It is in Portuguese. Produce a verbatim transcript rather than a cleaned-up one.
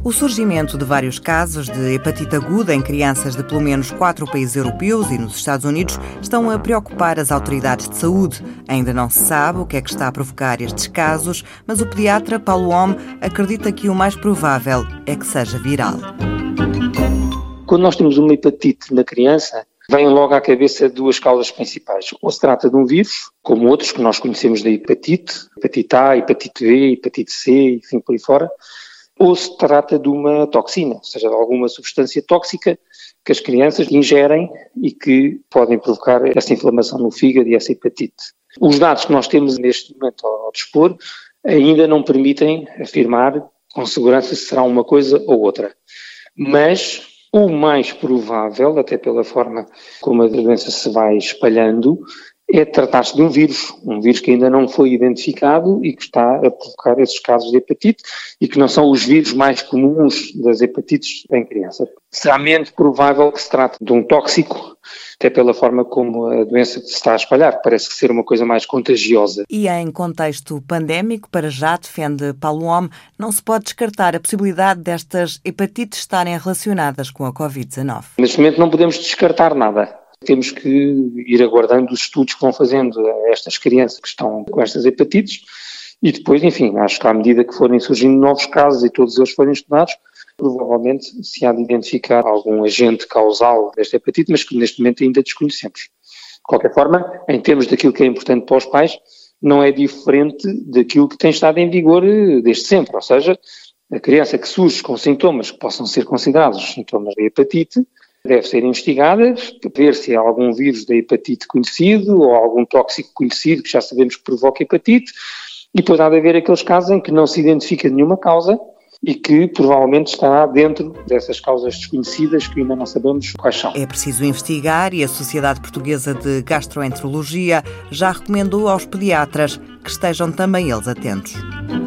O surgimento de vários casos de hepatite aguda em crianças de pelo menos quatro países europeus e nos Estados Unidos estão a preocupar as autoridades de saúde. Ainda não se sabe o que é que está a provocar estes casos, mas o pediatra Paulo Homme acredita que o mais provável é que seja viral. Quando nós temos uma hepatite na criança, vêm logo à cabeça duas causas principais. Ou se trata de um vírus, como outros que nós conhecemos da hepatite, hepatite A, hepatite B, hepatite C, enfim, por aí fora, ou se trata de uma toxina, ou seja, de alguma substância tóxica que as crianças ingerem e que podem provocar essa inflamação no fígado e essa hepatite. Os dados que nós temos neste momento ao dispor ainda não permitem afirmar com segurança se será uma coisa ou outra. Mas o mais provável, até pela forma como a doença se vai espalhando, é tratar-se de um vírus, um vírus que ainda não foi identificado e que está a provocar esses casos de hepatite e que não são os vírus mais comuns das hepatites em criança. Será menos provável que se trate de um tóxico, até pela forma como a doença se está a espalhar, parece ser uma coisa mais contagiosa. E em contexto pandémico, para já, defende Paulo Homme, não se pode descartar a possibilidade destas hepatites estarem relacionadas com a covid dezanove. Neste momento não podemos descartar nada. Temos que ir aguardando os estudos que vão fazendo a estas crianças que estão com estas hepatites e depois, enfim, acho que à medida que forem surgindo novos casos e todos eles forem estudados, provavelmente se há de identificar algum agente causal desta hepatite, mas que neste momento ainda desconhecemos. De qualquer forma, em termos daquilo que é importante para os pais, não é diferente daquilo que tem estado em vigor desde sempre, ou seja, a criança que surge com sintomas que possam ser considerados sintomas da hepatite, deve ser investigada, ver se há algum vírus da hepatite conhecido ou algum tóxico conhecido que já sabemos que provoca hepatite, e depois há de haver aqueles casos em que não se identifica nenhuma causa e que provavelmente estará dentro dessas causas desconhecidas que ainda não sabemos quais são. É preciso investigar e a Sociedade Portuguesa de Gastroenterologia já recomendou aos pediatras que estejam também eles atentos.